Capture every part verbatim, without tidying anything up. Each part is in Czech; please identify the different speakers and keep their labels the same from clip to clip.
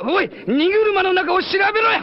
Speaker 1: おい、荷車の中を調べろや。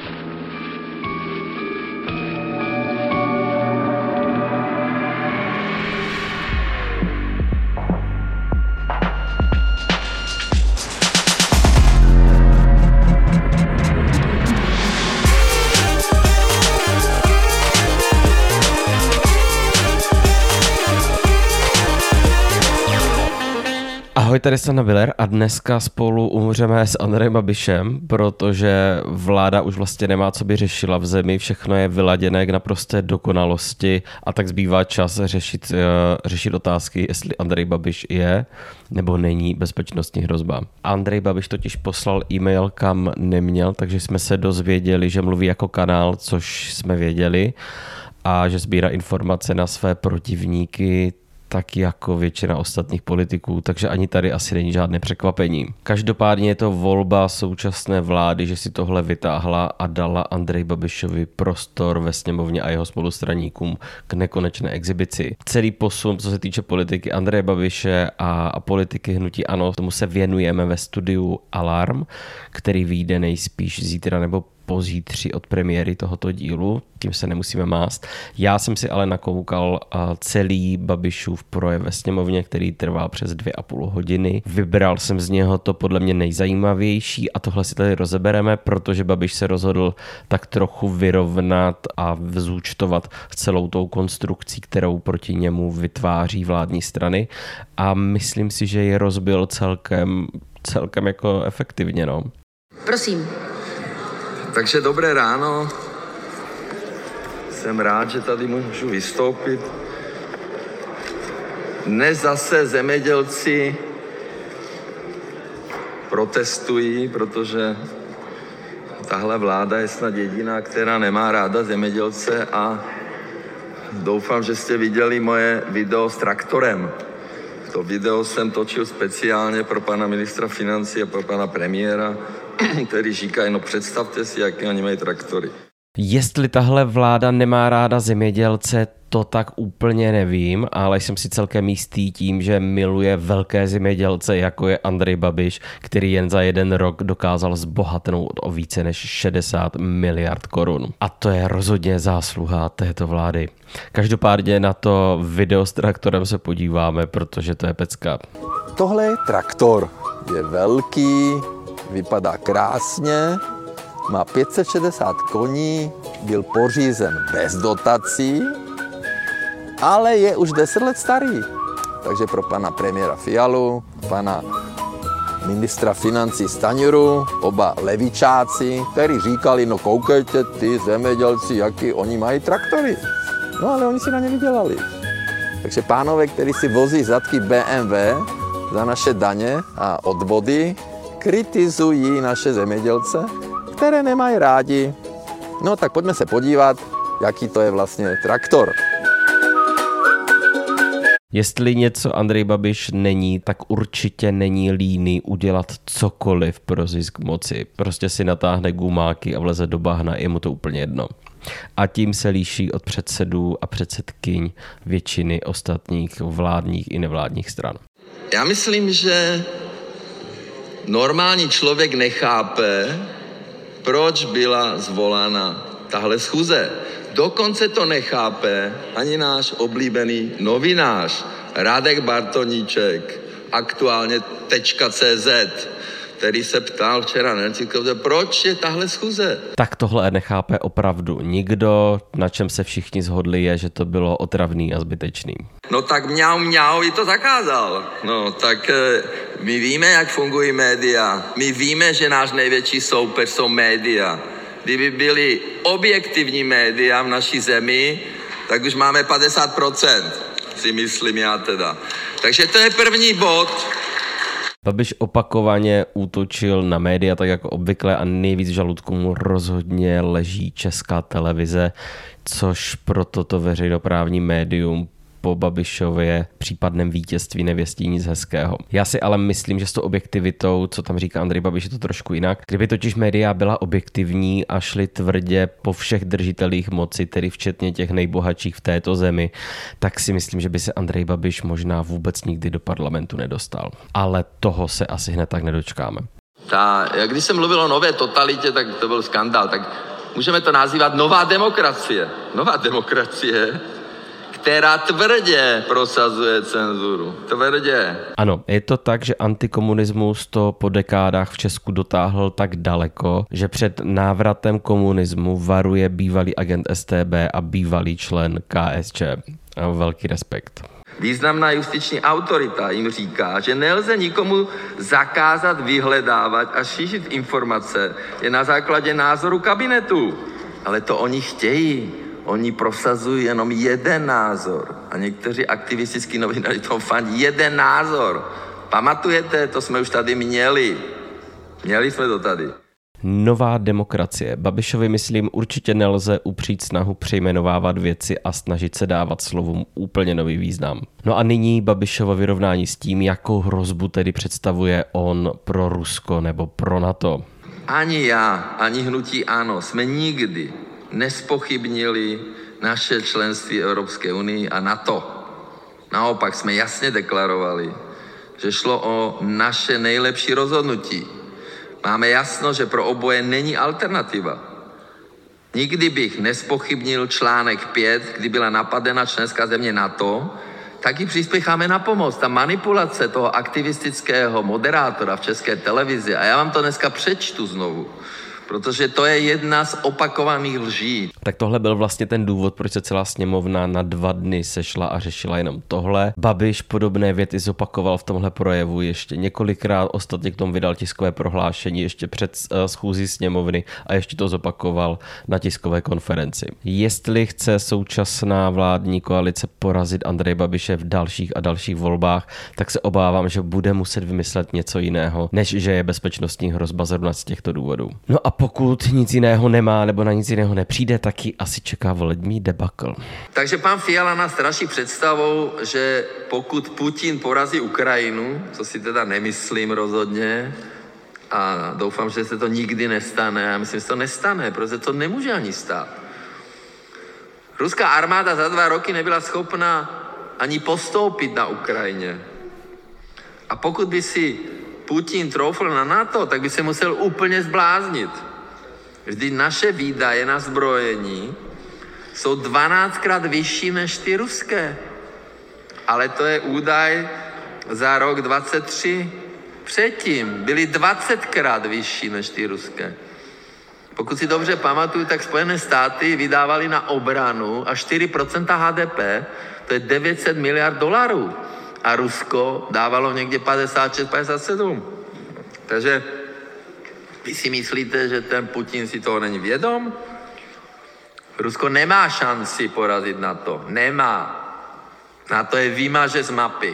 Speaker 2: Ahoj, tady jsem Naviler a dneska spolu umřeme s Andrejem Babišem, protože vláda už vlastně nemá, co by řešila v zemi, všechno je vyladěné k naprosté dokonalosti a tak zbývá čas řešit, řešit otázky, jestli Andrej Babiš je nebo není bezpečnostní hrozba. Andrej Babiš totiž poslal e-mail, kam neměl, takže jsme se dozvěděli, že mluví jako kanál, což jsme věděli, a že sbírá informace na své protivníky, tak jako většina ostatních politiků, takže ani tady asi není žádné překvapení. Každopádně je to volba současné vlády, že si tohle vytáhla a dala Andreji Babišovi prostor ve sněmovně a jeho spolustraníkům k nekonečné exibici. Celý posun, co se týče politiky Andreje Babiše a, a politiky hnutí ANO, tomu se věnujeme ve studiu Alarm, který vyjde nejspíš zítra nebo pozítří od premiéry tohoto dílu, tím se nemusíme mást. Já jsem si ale nakoukal celý Babišův projev ve sněmovně, který trval přes dvě a půl hodiny. Vybral jsem z něho to podle mě nejzajímavější a tohle si tady rozebereme, protože Babiš se rozhodl tak trochu vyrovnat a vzúčtovat celou tou konstrukcí, kterou proti němu vytváří vládní strany, a myslím si, že je rozbil celkem, celkem jako efektivně. No.
Speaker 3: Prosím.
Speaker 4: Takže dobré ráno, jsem rád, že tady můžu vystoupit. Dnes zase zemědělci protestují, protože tahle vláda je snad jediná, která nemá ráda zemědělce, a doufám, že jste viděli moje video s traktorem. To video jsem točil speciálně pro pana ministra financí a pro pana premiéra, který říkají, no představte si, jaké oni mají traktory.
Speaker 2: Jestli tahle vláda nemá ráda zemědělce, to tak úplně nevím, ale jsem si celkem jistý tím, že miluje velké zemědělce, jako je Andrej Babiš, který jen za jeden rok dokázal zbohatnout o více než šedesát miliard korun. A to je rozhodně zásluha této vlády. Každopádně na to video s traktorem se podíváme, protože to je pecka.
Speaker 5: Tohle je traktor. Je velký, vypadá krásně, má pět set šedesát koní, byl pořízen bez dotací, ale je už deset let starý. Takže pro pana premiéra Fialu, pana ministra financí Stanjuru, oba levičáci, kteří říkali, no koukejte ty zemědělci, jaký oni mají traktory. No ale oni si na ně vydělali. Takže pánové, kteří si vozí zadky bé em vé za naše daně a odvody, kritizují naše zemědělce, které nemají rádi. No tak pojďme se podívat, jaký to je vlastně traktor.
Speaker 2: Jestli něco Andrej Babiš není, tak určitě není líný udělat cokoliv pro zisk moci. Prostě si natáhne gumáky a vleze do bahna, je mu to úplně jedno. A tím se líší od předsedů a předsedkyň většiny ostatních vládních i nevládních stran.
Speaker 4: Já myslím, že normální člověk nechápe, proč byla zvolána tahle schůze. Dokonce to nechápe ani náš oblíbený novinář Radek Bartoníček, aktuálně tečka cé zet, který se ptal včera na encyklopedia, proč je tahle schůze.
Speaker 2: Tak tohle nechápe opravdu nikdo, na čem se všichni shodli je, že to bylo otravný a zbytečný.
Speaker 4: No tak mňau mňau i to zakázal. No tak e, my víme, jak fungují média. My víme, že náš největší soupeř jsou média. Kdyby byly objektivní média v naší zemi, tak už máme padesát procent, si myslím já teda. Takže to je první bod.
Speaker 2: Babiš opakovaně útočil na média, tak jako obvykle, a nejvíc žaludku mu rozhodně leží Česká televize, což pro toto veřejnoprávní médium po Babišově případném vítězství nevěstí nic hezkého. Já si ale myslím, že s tou objektivitou, co tam říká Andrej Babiš, je to trošku jinak. Kdyby totiž média byla objektivní a šli tvrdě po všech držitelích moci, tedy včetně těch nejbohatších v této zemi, tak si myslím, že by se Andrej Babiš možná vůbec nikdy do parlamentu nedostal. Ale toho se asi hned tak nedočkáme.
Speaker 4: Ta, když jsem mluvil o nové totalitě, tak to byl skandál. Tak můžeme to nazývat nová demokracie. Nová demokracie, která tvrdě prosazuje cenzuru. Tvrdě.
Speaker 2: Ano, je to tak, že antikomunismus to po dekádách v Česku dotáhl tak daleko, že před návratem komunismu varuje bývalý agent S T B a bývalý člen K S Č. Velký respekt.
Speaker 4: Významná justiční autorita jim říká, že nelze nikomu zakázat vyhledávat a šířit informace je na základě názoru kabinetu. Ale to oni chtějí. Oni prosazují jenom jeden názor. A někteří aktivistický novináři to fandí jeden názor. Pamatujete? To jsme už tady měli. Měli jsme to tady.
Speaker 2: Nová demokracie. Babišovi, myslím, určitě nelze upřít snahu přejmenovávat věci a snažit se dávat slovům úplně nový význam. No a nyní Babišovo vyrovnání s tím, jakou hrozbu tedy představuje on pro Rusko nebo pro NATO.
Speaker 4: Ani já, ani hnutí ANO jsme nikdy nespochybnili naše členství Evropské unii a NATO. Naopak jsme jasně deklarovali, že šlo o naše nejlepší rozhodnutí. Máme jasno, že pro oboje není alternativa. Nikdy bych nespochybnil článek pět, kdy byla napadena členská země NATO, tak ji přispěcháme na pomoc. Ta manipulace toho aktivistického moderátora v České televizi, a já vám to dneska přečtu znovu, protože to je jedna z opakovaných lží.
Speaker 2: Tak tohle byl vlastně ten důvod, proč se celá sněmovna na dva dny sešla a řešila jenom tohle. Babiš podobné věty zopakoval v tomhle projevu ještě několikrát, ostatně k tomu vydal tiskové prohlášení ještě před schůzí sněmovny a ještě to zopakoval na tiskové konferenci. Jestli chce současná vládní koalice porazit Andreje Babiše v dalších a dalších volbách, tak se obávám, že bude muset vymyslet něco jiného, než že je bezpečnostní hrozba zrovna z těchto důvodů. No a pokud nic jiného nemá nebo na nic jiného nepřijde, tak ji asi čeká volební debakl.
Speaker 4: Takže pan Fiala nás straší představou, že pokud Putin porazí Ukrajinu, co si teda nemyslím rozhodně, a doufám, že se to nikdy nestane, já myslím, že se to nestane, protože to nemůže ani stát. Ruská armáda za dva roky nebyla schopna ani postoupit na Ukrajině. A pokud by si Putin troufl na NATO, tak by se musel úplně zbláznit. Vždyť naše výdaje na zbrojení jsou dvanáctkrát vyšší než ty ruské. Ale to je údaj za rok dvacet tři. Předtím byly dvacetkrát vyšší než ty ruské. Pokud si dobře pamatuju, tak Spojené státy vydávaly na obranu až čtyři procenta H D P, to je devět set miliard dolarů. A Rusko dávalo někde padesát šest padesát sedm. Takže vy si myslíte, že ten Putin si toho není vědom? Rusko nemá šanci porazit NATO. Nemá. NATO je vymaže z mapy.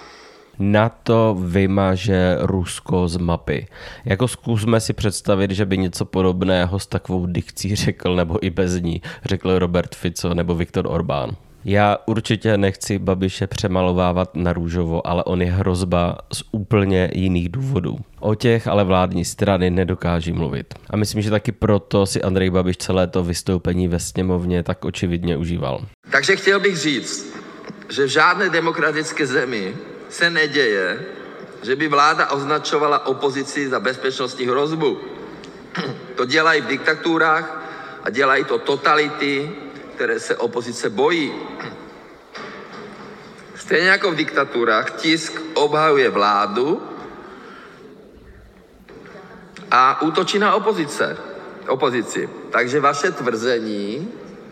Speaker 2: NATO vymaže Rusko z mapy. Jako zkusme si představit, že by něco podobného s takovou dikcí řekl, nebo i bez ní, řekl Robert Fico nebo Viktor Orbán. Já určitě nechci Babiše přemalovávat na růžovo, ale on je hrozba z úplně jiných důvodů. O těch ale vládní strany nedokáží mluvit. A myslím, že taky proto si Andrej Babiš celé to vystoupení ve sněmovně tak očividně užíval.
Speaker 4: Takže chtěl bych říct, že v žádné demokratické zemi se neděje, že by vláda označovala opozici za bezpečnostní hrozbu. To dělají v diktaturách a dělají to totality, které se opozice bojí. Stejně jako v diktaturách tisk obhajuje vládu a útočí na opozice, opozici. Takže vaše tvrzení,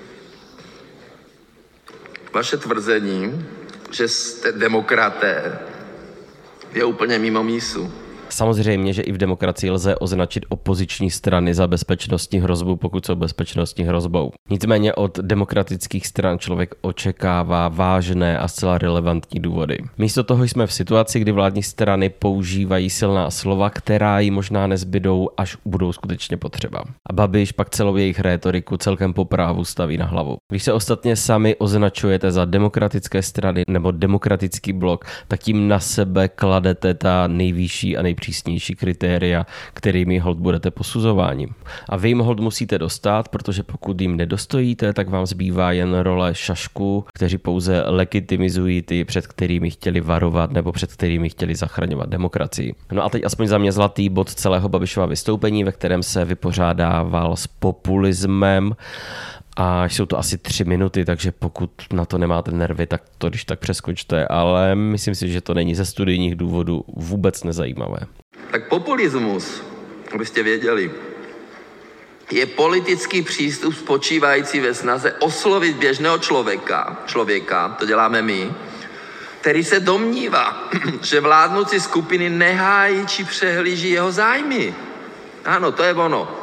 Speaker 4: vaše tvrzení, že jste demokraté, je úplně mimo mísu.
Speaker 2: Samozřejmě, že i v demokracii lze označit opoziční strany za bezpečnostní hrozbu, pokud jsou bezpečnostní hrozbou. Nicméně od demokratických stran člověk očekává vážné a zcela relevantní důvody. Místo toho jsme v situaci, kdy vládní strany používají silná slova, která jí možná nezbydou, až budou skutečně potřeba. A Babiš pak celou jejich rétoriku celkem po právu staví na hlavu. Když se ostatně sami označujete za demokratické strany nebo demokratický blok, tak tím na sebe kladete ta nejvyšší a nejpřísnější nejpřísnější kritéria, kterými hold budete posuzováni. A vy jim hold musíte dostat, protože pokud jim nedostojíte, tak vám zbývá jen role šašků, kteří pouze legitimizují ty, před kterými chtěli varovat nebo před kterými chtěli zachraňovat demokracii. No a teď aspoň za mě zlatý bod celého Babišova vystoupení, ve kterém se vypořádával s populismem. A jsou to asi tři minuty, takže pokud na to nemáte nervy, tak to když tak přeskočte, ale myslím si, že to není ze studijních důvodů vůbec nezajímavé.
Speaker 4: Tak populismus, abyste věděli, je politický přístup spočívající ve snaze oslovit běžného člověka, člověka, to děláme my, který se domnívá, že vládnoucí skupiny nehájí či přehlíží jeho zájmy. Ano, to je ono.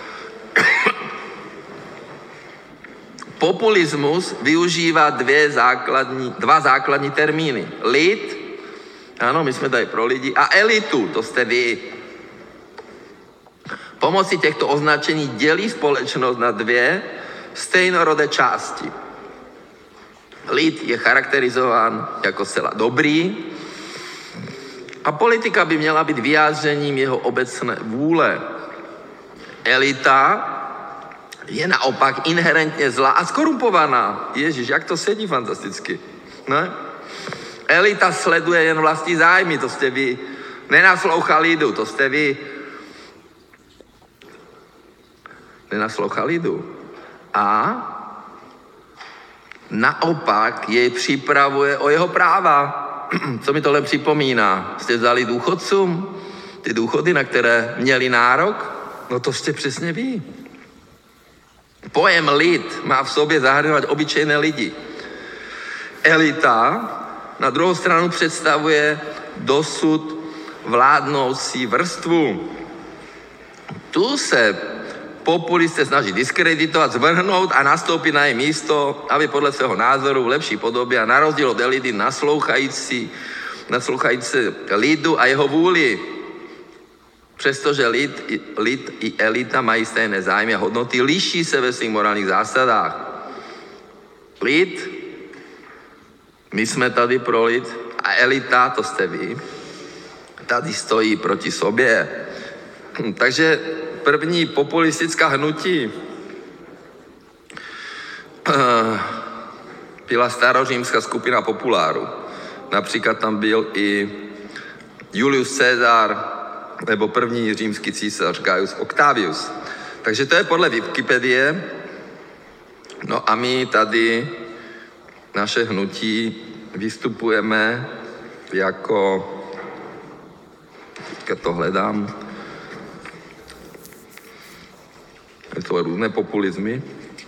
Speaker 4: Populismus využívá dvě základní, dva základní termíny. Lid, ano, my jsme tady pro lidi, a elitu, to jste vy. Pomocí těchto označení dělí společnost na dvě stejnorodé části. Lid je charakterizován jako zcela dobrý a politika by měla být vyjádřením jeho obecné vůle. Elita je naopak inherentně zlá a skorumpovaná. Ježíš, jak to sedí fantasticky. Ne? Elita sleduje jen vlastní zájmy, to jste vy. Nenaslouchá lidu, to jste vy. Nenaslouchá lidu. A naopak jej připravuje o jeho práva. Co mi tohle připomíná? Jste vzali důchodcům ty důchody, na které měli nárok? No to jste přesně vy. Pojem lid má v sobě zahrnovat obyčejné lidi. Elita na druhou stranu představuje dosud vládnoucí vrstvu. Tu se populisté snaží diskreditovat, zvrhnout a nastoupit na její místo, aby podle svého názoru v lepší podobě a na rozdíl od elity naslouchající, naslouchající lidu a jeho vůli. Přestože lid, lid i elita mají stejné zájmy a hodnoty, liší se ve svých morálních zásadách. Lid, my jsme tady pro lid, a elita, to jste vy, tady stojí proti sobě. Takže první populistická hnutí byla starořímská skupina populáru. Například tam byl i Julius Caesar, nebo první římský císař Gaius Octavius. Takže to je podle Wikipedie. No a my tady, naše hnutí, vystupujeme jako, teďka to hledám, je to různé populizmy.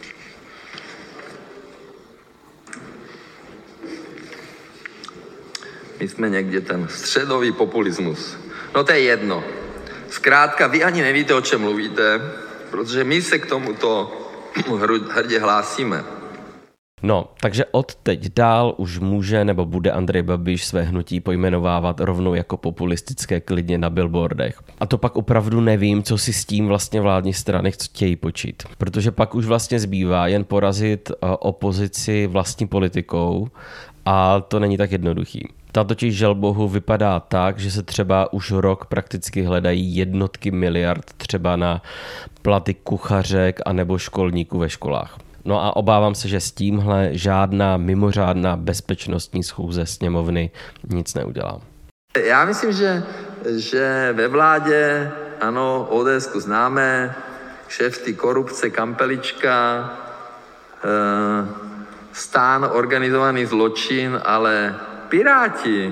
Speaker 4: My jsme někde ten středový populismus. No to je jedno. Zkrátka, vy ani nevíte, o čem mluvíte, protože my se k tomuto hrdě hlásíme.
Speaker 2: No, takže od teď dál už může nebo bude Andrej Babiš své hnutí pojmenovávat rovnou jako populistické klidně na billboardech. A to pak opravdu nevím, co si s tím vlastně vládní strany chtějí počít. Protože pak už vlastně zbývá jen porazit opozici vlastní politikou a to není tak jednoduchý. Ta totiž želbohu vypadá tak, že se třeba už rok prakticky hledají jednotky miliard třeba na platy kuchařek anebo školníků ve školách. No a obávám se, že s tímhle žádná mimořádná bezpečnostní schůze sněmovny nic neudělá.
Speaker 4: Já myslím, že, že ve vládě, ano, ODSku známe, kšefty, korupce, kampelička, e, stán, organizovaný zločin, ale Piráti,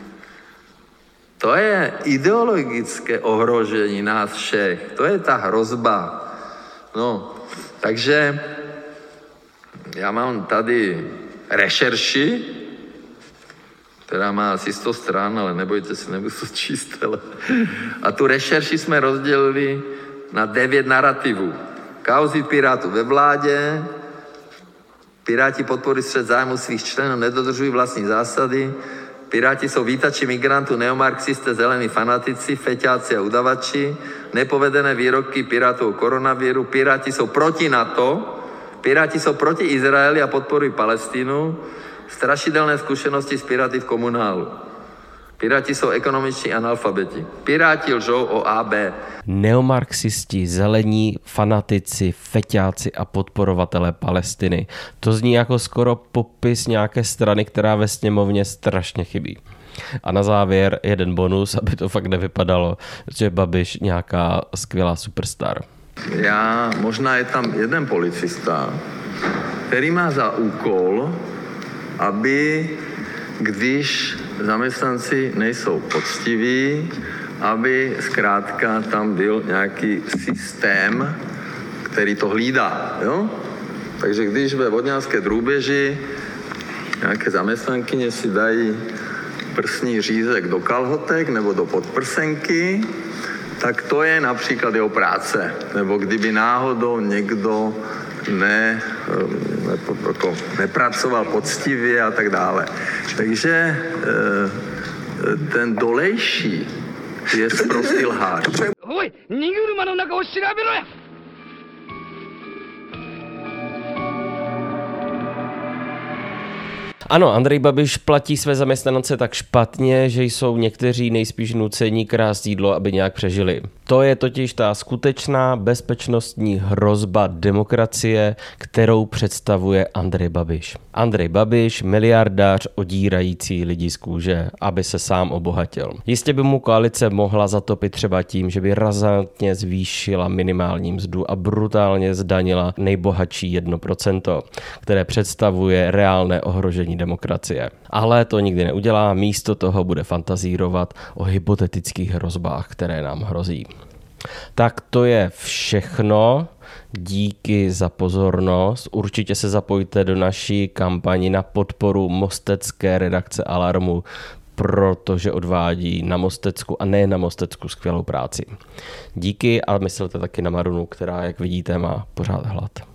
Speaker 4: to je ideologické ohrožení nás všech, to je ta hrozba. No, takže já mám tady rešerši, která má asi sto stran, ale nebojte se, nebudu to číst. Ale... A tu rešerši jsme rozdělili na devět narrativů. Kauzy Pirátů ve vládě, Piráti podporují střet zájmu svých členů, nedodržují vlastní zásady, Piráti jsou vítači migrantů, neomarxisté, zelení fanatici, feťáci a udavači, nepovedené výroky Pirátů o koronaviru, Piráti jsou proti NATO, Piráti jsou proti Izraeli a podporují Palestínu, strašidelné zkušenosti s Piráty v komunálu. Piráti jsou ekonomičtí analfabeti. Piráti lžou o A B.
Speaker 2: Neomarxisti, zelení, fanatici, feťáci a podporovatelé Palestiny. To zní jako skoro popis nějaké strany, která ve sněmovně strašně chybí. A na závěr jeden bonus, aby to fakt nevypadalo, že Babiš nějaká skvělá superstar.
Speaker 4: Já, možná je tam jeden policista, který má za úkol, aby když zaměstnanci nejsou poctiví, aby zkrátka tam byl nějaký systém, který to hlídá. Jo? Takže když ve Vodňanské drůbeži nějaké zaměstnankyně si dají prsní řízek do kalhotek nebo do podprsenky, tak to je například jeho práce. Nebo kdyby náhodou někdo ne, ne, jako nepracoval poctivě a tak dále. Takže ten dolejší je sprostý lhář.
Speaker 1: Oj, Niguruma no naka o shirabero ya!
Speaker 2: Ano, Andrej Babiš platí své zaměstnance tak špatně, že jsou někteří nejspíš nuceni krást jídlo, aby nějak přežili. To je totiž ta skutečná bezpečnostní hrozba demokracie, kterou představuje Andrej Babiš. Andrej Babiš, miliardář odírající lidi z kůže, aby se sám obohatil. Jistě by mu koalice mohla zatopit třeba tím, že by razantně zvýšila minimální mzdu a brutálně zdanila nejbohatší jedno procento, které představuje reálné ohrožení demokracie. Ale to nikdy neudělá, místo toho bude fantazírovat o hypotetických hrozbách, které nám hrozí. Tak to je všechno. Díky za pozornost. Určitě se zapojte do naší kampani na podporu mostecké redakce Alarmu, protože odvádí na Mostecku a ne na Mostecku skvělou práci. Díky a myslete taky na Marunu, která, jak vidíte, má pořád hlad.